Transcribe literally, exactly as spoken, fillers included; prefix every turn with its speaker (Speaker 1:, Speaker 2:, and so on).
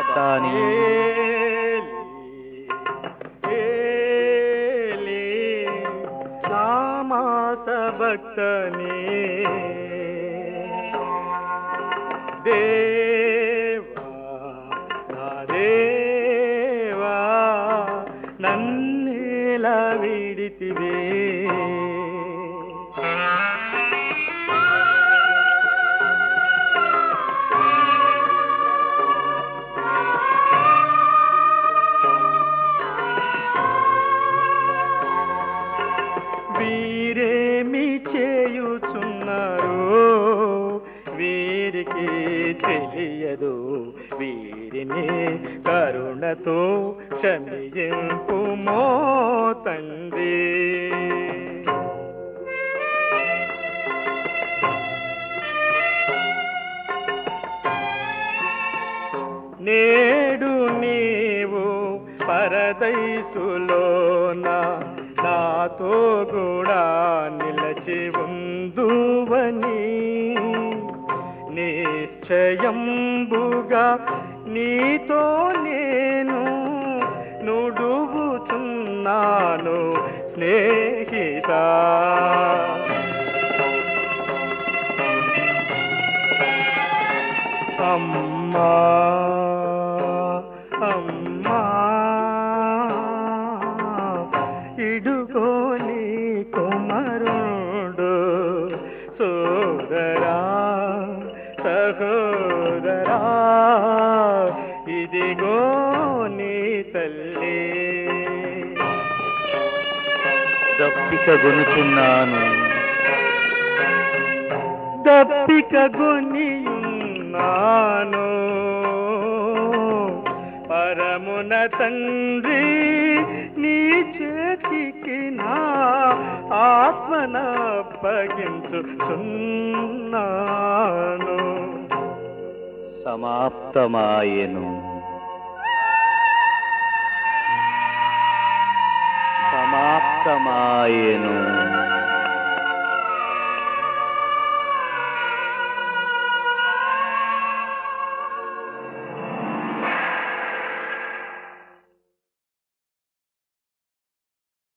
Speaker 1: భక్తాని
Speaker 2: నామాస భక్తని దేవా నా దేవా నన్నేలా విడితివే వీరేమి చేయుచున్నారు వీరికి తెలియదు వీరిని కరుణతో క్షమింపుమో తండ్రి నేడు నీవు పరదైసులోన నాతో కూడా నిలచి ఉందువని నిశ్చయంబుగా నీతో నేను నుడువుచున్నాను స్నేహిత అమ్మా అమ్మా ఇడుగో నీ కుమారుడు సోదరా సహోదరా ఇదిగో నీ తల్లి
Speaker 1: దప్పిక గొనుచున్నాను
Speaker 2: దప్పిక గొనియున్నాను పరమున తండ్రి నీ చేతికి నా ఆత్మనప్పగించుచున్నాను
Speaker 1: సమాప్తమాయెను సమాప్తమాయెను